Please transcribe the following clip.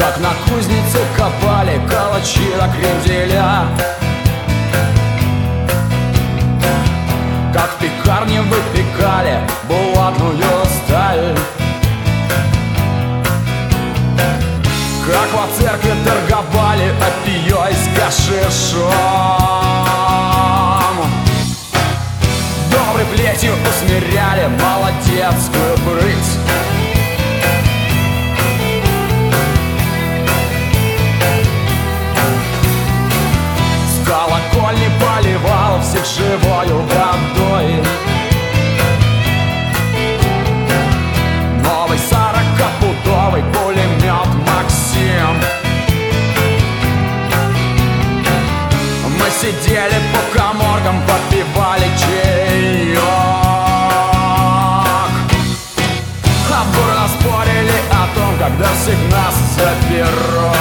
Как на кузнице копали калачи до кренделя, как в пекарне выпекали булатную сталь, как во церкви торговали опиёй с гашишом. Доброй плетью усмиряли молодецкую прыть. С колокольни поливал всех живою водой. Новый 40-пудовый пулемет «Максим». Мы сидели по каморкам, попивали чаек, а бурно спорили о том, когда всех нас заберут.